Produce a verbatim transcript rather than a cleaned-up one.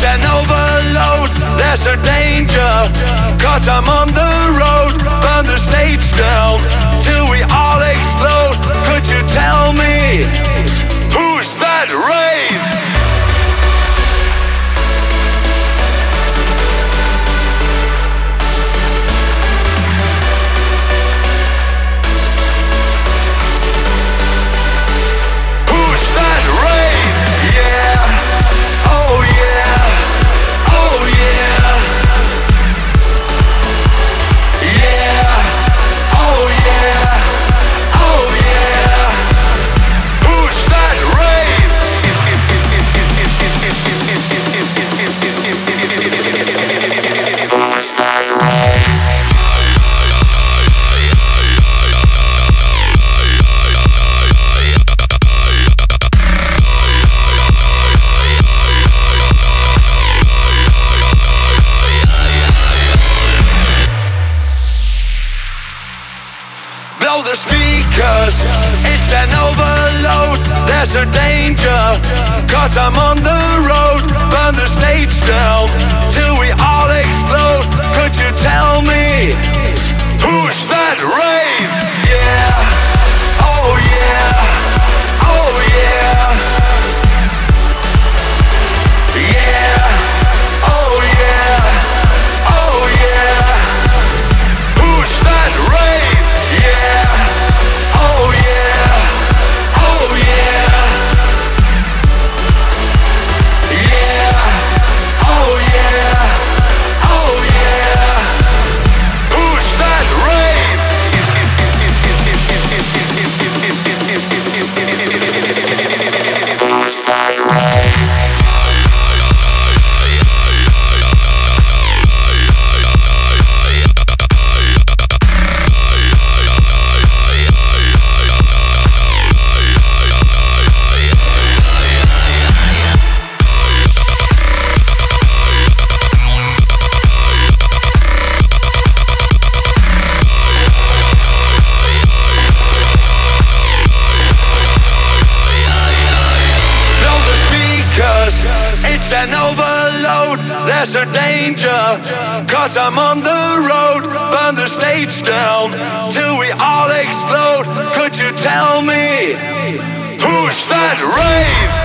It's an overload, there's a danger, cause I'm on the road. Burn the stage down till we all explode. Could you tell me who's that rave? Blow the speakers, it's an overload, there's a danger, cause I'm on the road. Burn the stage down till we all explode. Could you tell me who's that rave? Yeah, oh yeah, oh yeah, yeah, oh yeah, oh yeah. Who's that rave? Yeah, oh yeah, oh yeah, yeah, oh yeah, oh yeah. Who's that rave? It's an overload, there's a danger, cause I'm on the road. Burn the stage down till we all explode. Could you tell me who's that rave?